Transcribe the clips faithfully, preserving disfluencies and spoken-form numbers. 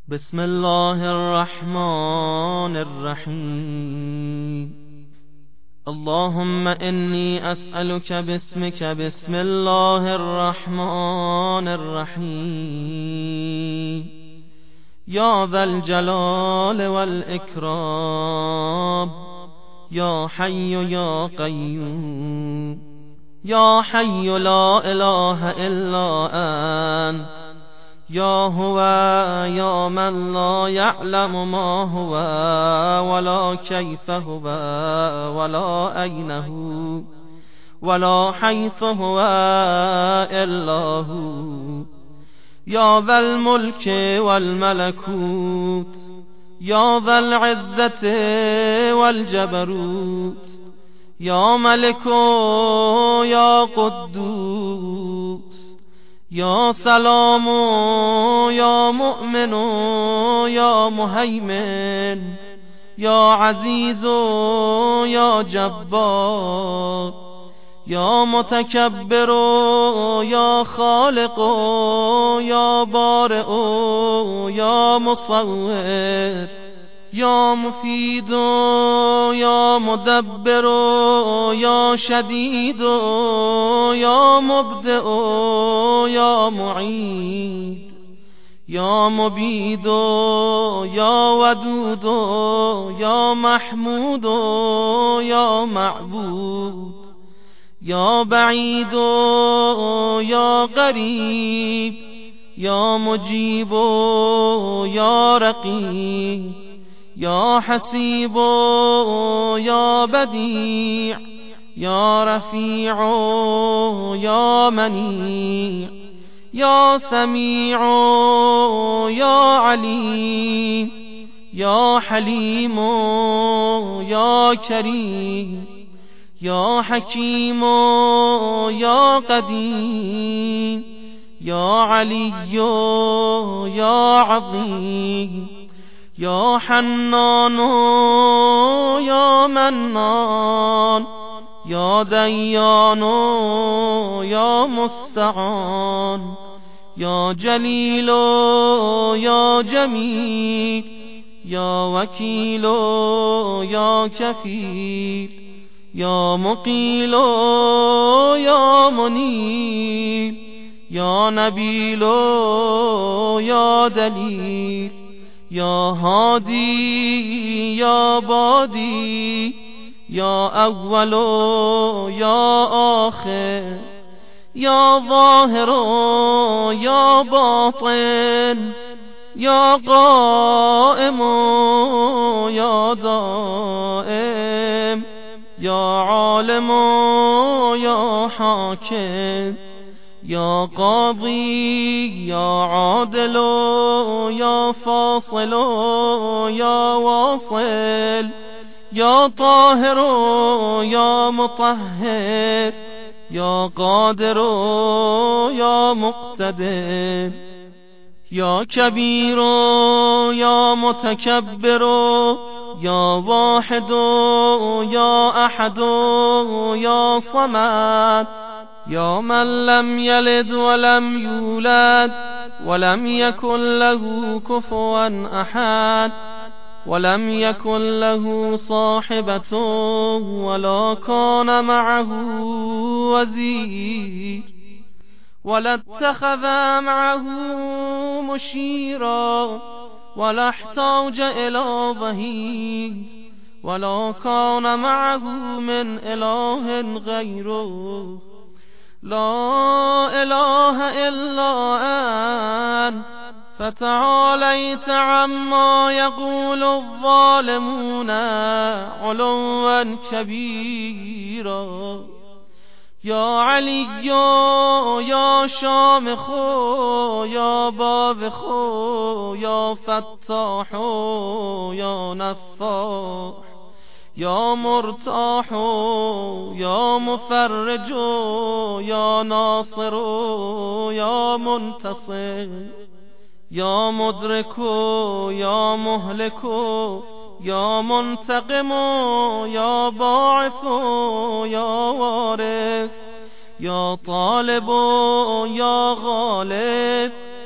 بسم الله الرحمن الرحیم. اللهم إني أسألك باسمك بسم الله الرحمن الرحیم. یا ذا الجلال والإكرام، یا حی یا قیوم، یا حی لا اله الا انت، یا هو یا من لا يعلم ما هو ولا كيف هو ولا أين هو ولا حيث هو إلا هو. یا ذا الملك والملكوت، یا ذا العزة والجبروت، یا ملك یا قدوس، یا سلام یا مؤمن یا مهیمن، یا عزیز یا جبار، یا متکبر یا خالق یا بارئ یا مصور، یا مفید یا مدبر یا شدید یا مبدئ یا معید، یا مبید یا ودود یا محمود یا معبود، یا بعید یا قریب، یا مجیب یا رقیب، یا حسیب یا بدیع، یا رفیع یا منیع، یا سمیع یا علیم، یا حلیم یا کریم، یا حکیم یا قدیم، یا علی یا عظیم، یا حنان یا منان، یا دیان یا مستعان، یا جلیل یا جمیل، یا وکیل یا کفیل، یا مقیل یا منیب، یا نبیل یا دلیل، یا هادی یا بادی، یا اول یا آخر، یا ظاهر یا باطن، یا قائم یا دائم، یا عالم یا حاکم، یا قاضی یا عادل یا فاصل یا واصل، یا طاهر یا مطهر، یا قادر یا مقتدر، یا کبیر یا متکبر، یا واحد یا احد یا صمد، یا من لم یلد ولم یولد ولم یکن له کفوا احد، ولم یکن له صاحبة ولا كان معه وزیر، ولا اتخذ معه مشيرا، ولا احتاج إلى ظهير، ولا كان معه من إله غيره. لا إله إلا أنت فتعاليت عما يقول الظالمون علوا كبيرا. یا علی یا شامخ یا باوخ یا فتاح یا نفاح، یا مرتاح یا مفرج یا ناصر یا منتصر، یا مدرک یا مهلک یا منتقم یا باعث یا وارث، یا طالب یا غالب،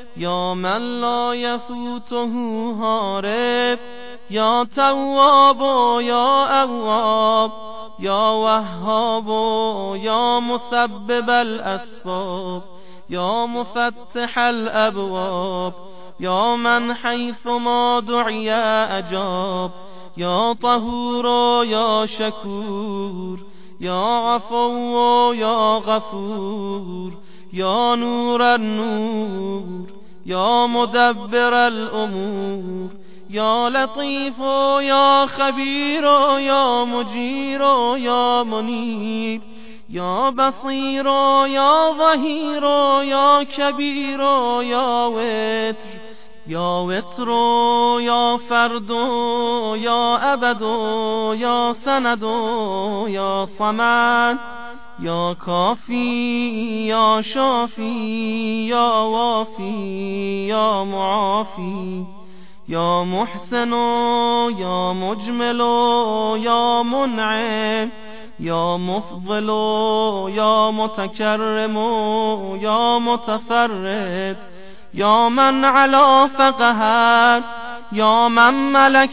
یا من لا یفوته هارب، یا تواب و یا اواب، یا وهاب و یا مسبب الاسباب، یا مفتح الابواب، یا من حیث ما دعی اجاب، یا طهور و یا شکور، یا عفو و یا غفور، یا نور النور، یا مدبر الامور، یا لطیف و یا خبیر و یا مجیر و یا منیر، یا بصیر و یا ظهیر و یا کبیر و یا وتر، یا وتر و یا فرد و یا ابد و یا سند و یا صمد، یا کافی یا شافی یا وافی یا معافی، یا محسن و یا مجمل و یا منعم، یا مفضل و یا متکرم و یا متفرد، یا من علا فقهر، یا من ملک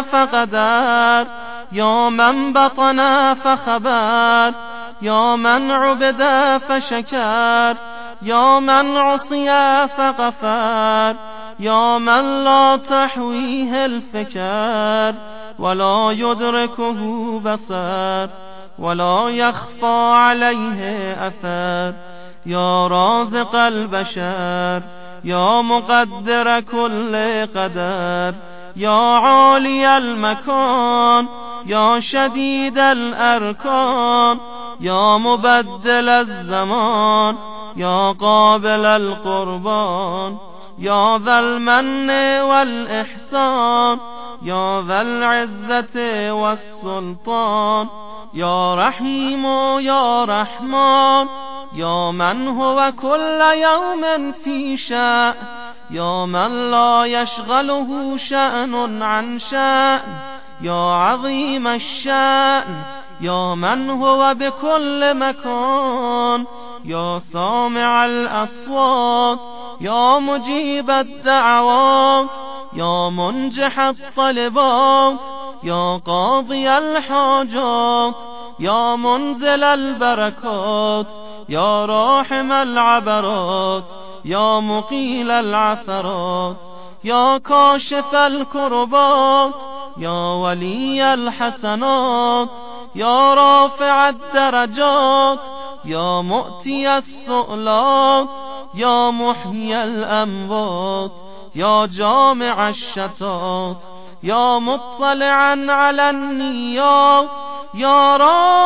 فقدر، یا من بطن فخبر، یا من عبد فشکر، یا من عصی فغفر، یا من لا تحویه الفکر ولا یدرکه بصر ولا یخفى علیه اثر، یا رازق البشر، یا مقدر كل قدر، یا عالی المکان، یا شدید الارکان، یا مبدل الزمان، یا قابل القربان، یا ذا المن والإحسان، یا ذا العزة والسلطان، یا رحیم یا رحمان، یا من هو كل يوم في شأن، یا من لا يشغله شأن عن شأن، یا عظیم الشأن، یا من هو بكل مكان، یا سامع الأصوات، یا مجيب الدعوات، یا منجح الطلبات، یا قاضي الحاجات، یا منزل البركات، یا راحم العبرات، یا مقيل العثرات، یا کاشف الكربات، یا ولي الحسنات، یا رافع الدرجات، یا مؤتي السؤلات، یا محيي الأموات، یا جامع الشتات، یا مطلعا على النيات، یا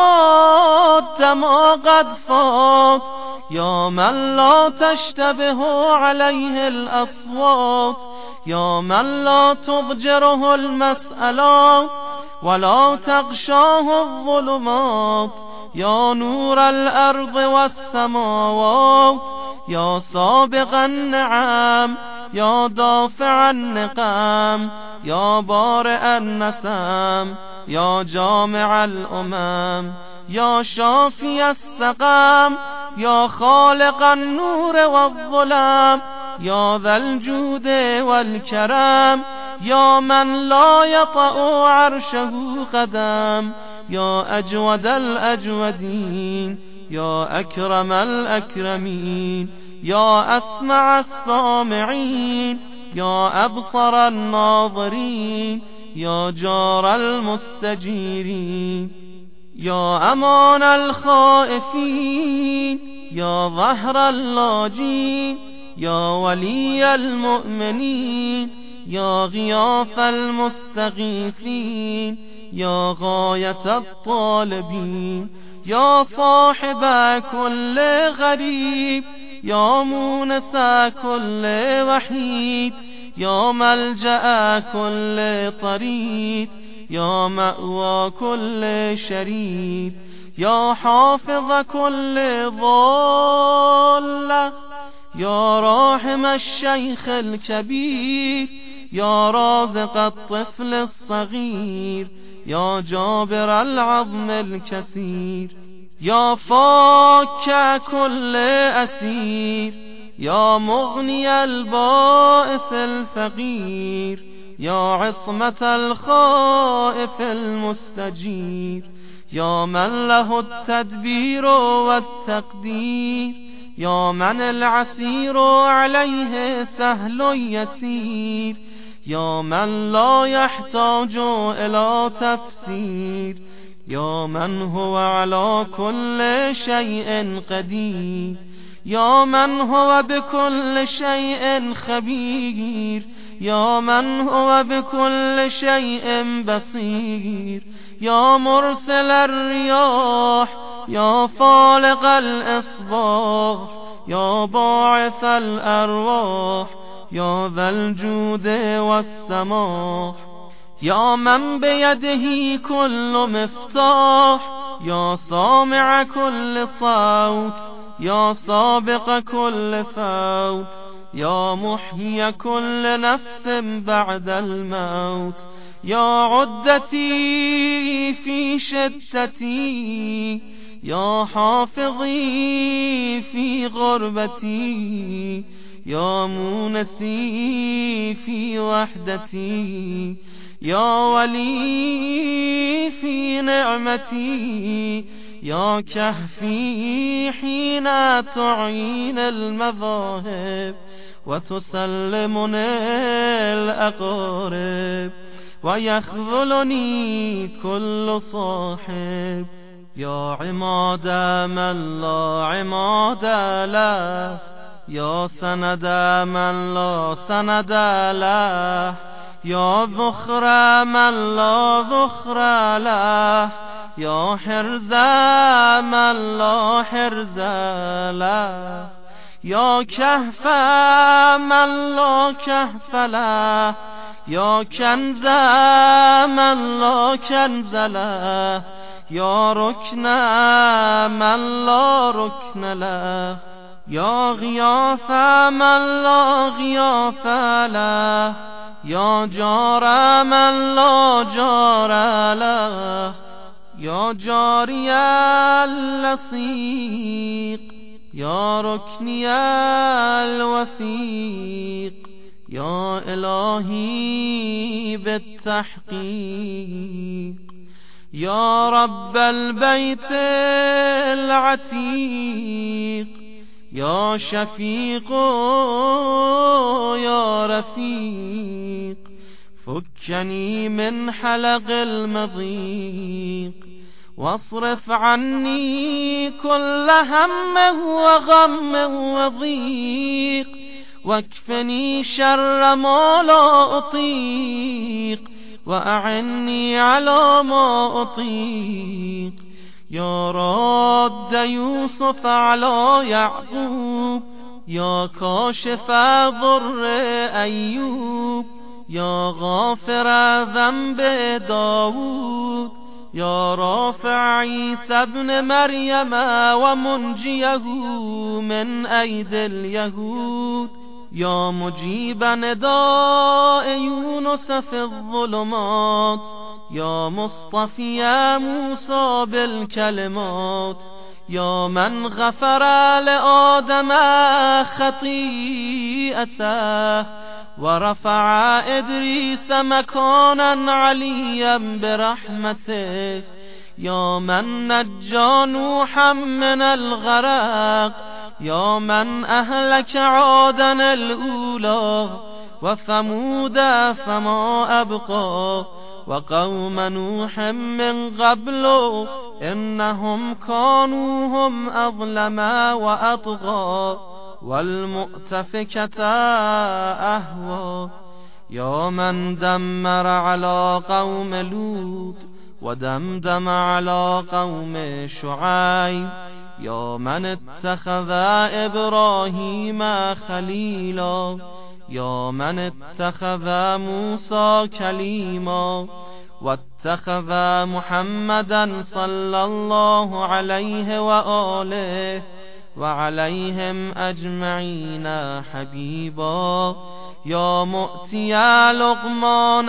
راد ما قد فات، یا من لا تشتبه عليه الأصوات، یا من لا تضجره المسألات ولا تغشاه الظلمات، یا نور الأرض والسماوات، یا سابق النعم، یا دافع النقم، یا بارئ النسم، یا جامع الأمم، یا شافی السقم، یا خالق النور والظلم، یا ذا الجود والكرم، یا من لا يطأ عرشه قدم، یا اجود الاجودین، یا اکرم الاکرمین، یا اسمع السامعین، یا ابصر الناظرین، یا جار المستجیرین، یا امان الخائفین، یا ظهر اللاجین، یا ولی المؤمنین، یا غیاث المستغیثین، یا غایت الطالبین، یا صاحب كل غریب، یا مونس كل وحید، یا ملجأ كل طرید، یا مأوى كل شرید، یا حافظ كل ضالة، یا راحم الشیخ الكبیر، یا رازق الطفل الصغیر، یا جابر العظم الكثير، یا فاك كل اسیر، يا مغني البائس الفقير يا عصمة الخائف المستجير يا من له التدبير والتقدير يا من العسير عليه سهل يسير يا من لا يحتاج إلى تفسير يا من هو على كل شيء قدير يا من هو بكل شيء خبير يا من هو بكل شيء بصير يا مرسل الرياح يا فالق الإصباح يا باعث الأرواح يا ذا الجود والسماح يا من بيده كل مفتاح يا سامع كل صوت يا سابق كل فوت يا محيي كل نفس بعد الموت يا عدتي في شدتي يا حافظي في غربتي يا مونسي في وحدتي يا ولي في نعمتي يا كهفي حين تعين المذاهب وتسلمني الأقارب ويخذلني كل صاحب يا عماد من لا عماد له يا سند من لا سند له يا ذخر من لا ذخر له يا حرز من لا حرز له يا كهف من لا كهف له يا كنز من لا كنز له يا ركن من لا ركن له يا غياث من لا غياث له يا جار من لا جار له يا جاري اللصيق يا ركني الوثيق يا إلهي بالتحقيق يا رب البيت العتيق يا شفيق يا رفيق فكني من حلق المضيق واصرف عني كل هم وغم وضيق واكفني شر ما لا أطيق وأعني على ما أطيق يا راد يوسف على يعقوب يا كاشف ضر أيوب يا غافر ذنب داود يا رافع عيسى ابن مريم ومنجيه من أيدي اليهود يا مجيب نداء يونس في الظلمات يا مصطفي موسى بالكلمات يا من غفر لآدم خطيئته ورفع إدريس مكانا عليا برحمته يا من نجى نوحا من الغرق يا من أهلك عادا الأولى وثمود فما أبقى وقوم نوح من قبل إنهم كانوا هم أظلم وأطغى والمؤتفكة أهوى يا من دمر على قوم لوط ودمدم على قوم شعيب يا من اتخذ إبراهيم خليلا يا من اتخذ موسى كليما واتخذ محمدا صلى الله عليه وآله وعليهم أجمعين حبيبا يا مؤتي لقمان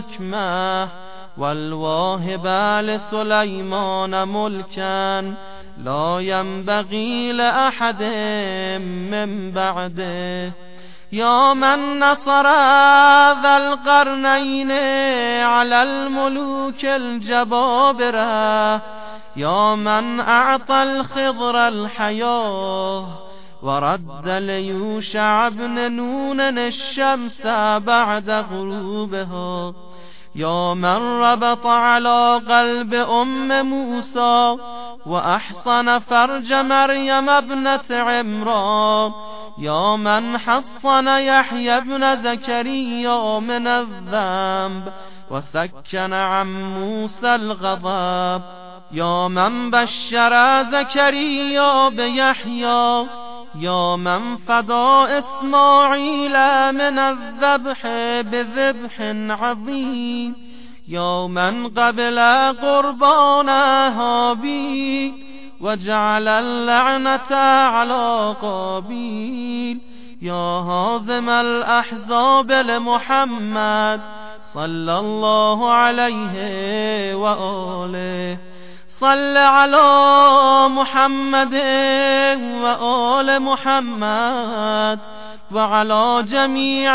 الحكمة والواهب لسليمان ملكا لا ينبغي لأحد من بعده. يا من نصر ذا القرنين على الملوك الجبابرة، يا من أعطى الخضر الحياة ورد ليوشع بن نون الشمس بعد غروبها، يا من ربط على قلب أم موسى وأحصن فرج مريم ابنة عمران، يا من حصن يحيى ابن زكريا من الذنب وسكن عن موسى الغضب، يا من بشر زكريا بيحيى، يا من فدى إسماعيل من الذبح بذبح عظيم، يا من قبل قربان هابيل وجعل اللعنة على قابيل، يا هازم الأحزاب لمحمد صلى الله عليه وآله. صل على محمد وآل محمد وعلى جميع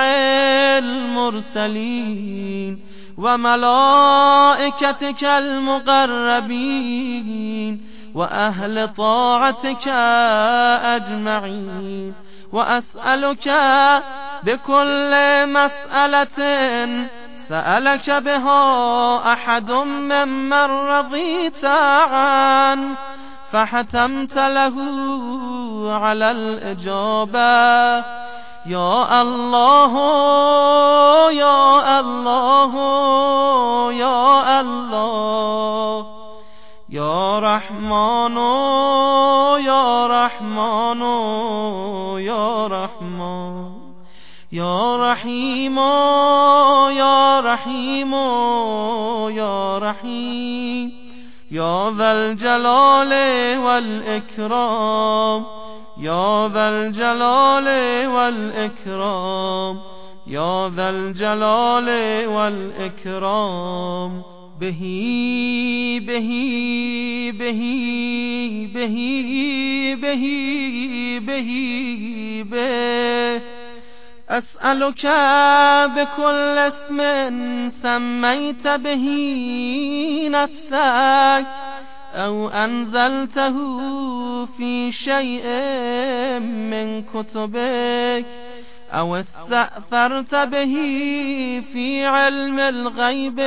المرسلين وملائكتك المقربين وأهل طاعتك أجمعين. وأسألك بكل مسألة سألك بها أحد ممن رضيت عنه فحتمت له على الإجابة، يا الله يا الله يا الله، يا رحمن يا رحمن يا رحمن، يا رحيم يا رحيم يا رحيم، يا ذا الجلال والإكرام، يا ذا الجلال والإكرام، يا ذا الجلال والإكرام. به به به به به به به أسألك بكل اسم سميت به نفسك أو أنزلته في شيء من كتبك أو استأثرت به في علم الغيب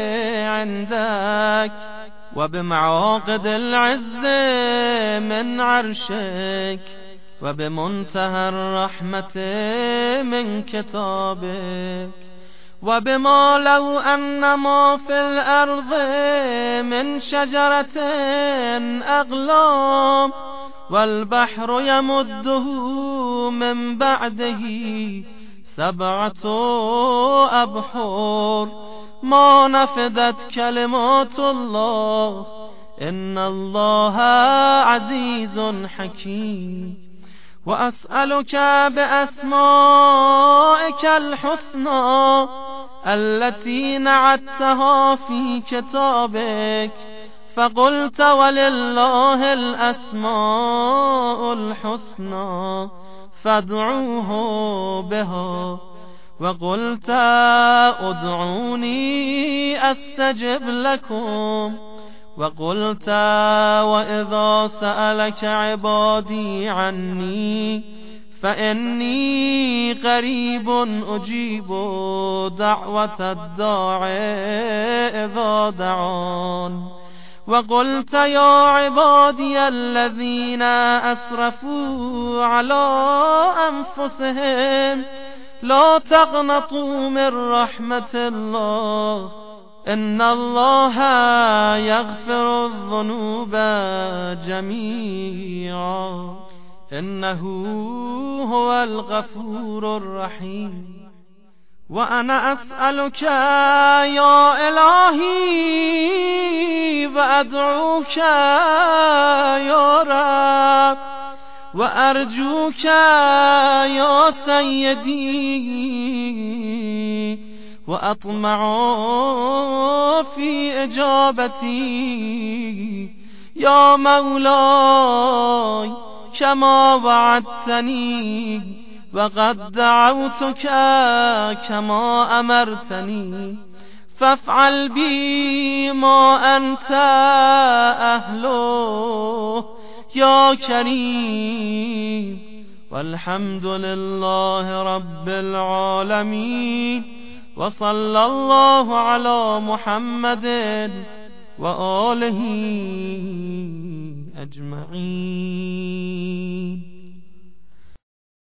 عندك وبمعاقد العز من عرشك وبمنتهى الرحمة من كتابك، وبما لو أن ما في الأرض من شجرة أغلام والبحر يمده من بعده سبعة أبحر ما نفدت كلمات الله إن الله عزيز حكيم. وأسألك بأسمائك الحسنى التي نعتها في كتابك فقلت ولله الأسماء الحسنى فادعوه بها، وقلت ادعوني أستجب لكم، وقلت وإذا سألك عبادي عني فإني قريب أجيب دعوة الداعي إذا دعان، وقلت يا عبادي الذين أسرفوا على أنفسهم لا تقنطوا من رحمة الله إن الله يغفر الذنوب جميعا إنه هو الغفور الرحيم. وأنا أسألك يا إلهي وأدعوك يا رب وأرجوك يا سيدي وأطمع في إجابتي یا مولاي كما وعدتني وقد دعوتك كما أمرتني فافعل بي ما أنت أهله يا كريم والحمد لله رب العالمين وصلى الله على محمد وآله أجمعين.